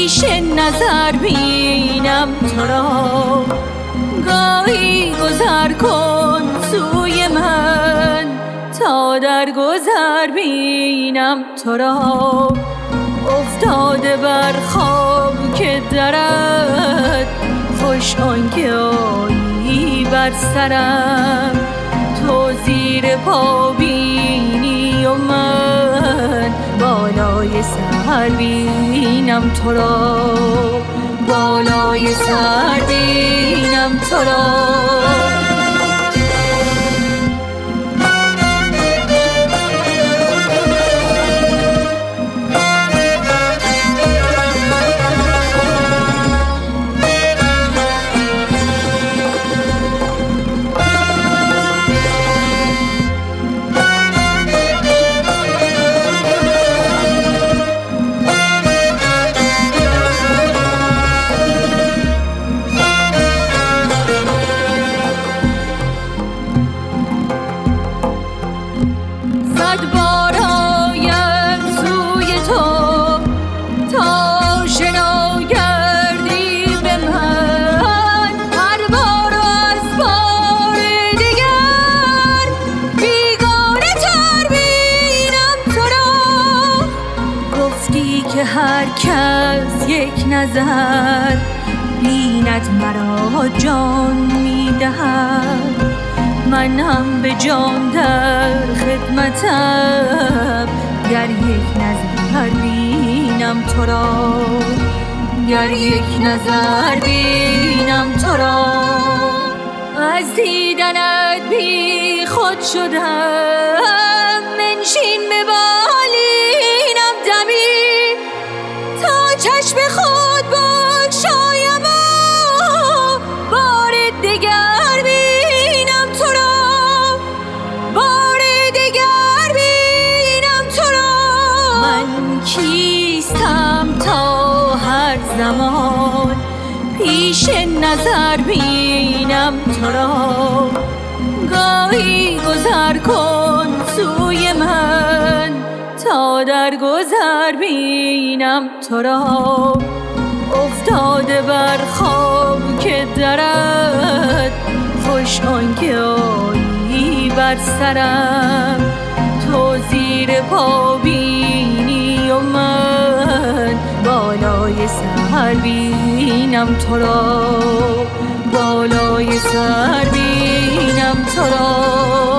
پیش نظر بینم تو را. گاهی گذر کن سوی من تا در گذر بینم تو را. افتاده بر خاک درت خوش آنکه آیی بر سرم. تو زیر پا بینی و من بالای سر بینم تو را. بالای سر بینم تو را. که هر کس یک نظر بیند مرا جان میدهد. من هم به جان در خدمتم گر یک نظر بینم تو را. گر یک نظر بینم تو را. از دیدنت بی خود شدم منشین به بالینم دمی تا چشم خود بگشایم و بار دگر بینم تو را. بار دگر بینم تو را. من کیستم تا هر زمان پیش نظر بینم تو را. گاهی گذر کن سوی من تا در گذر بینم تو را. افتاده بر خاک درت خوش آنکه آیی بر سرم. تو زیر پا بینی و من بالای سر بینم تو را. بالای سر بینم تو را.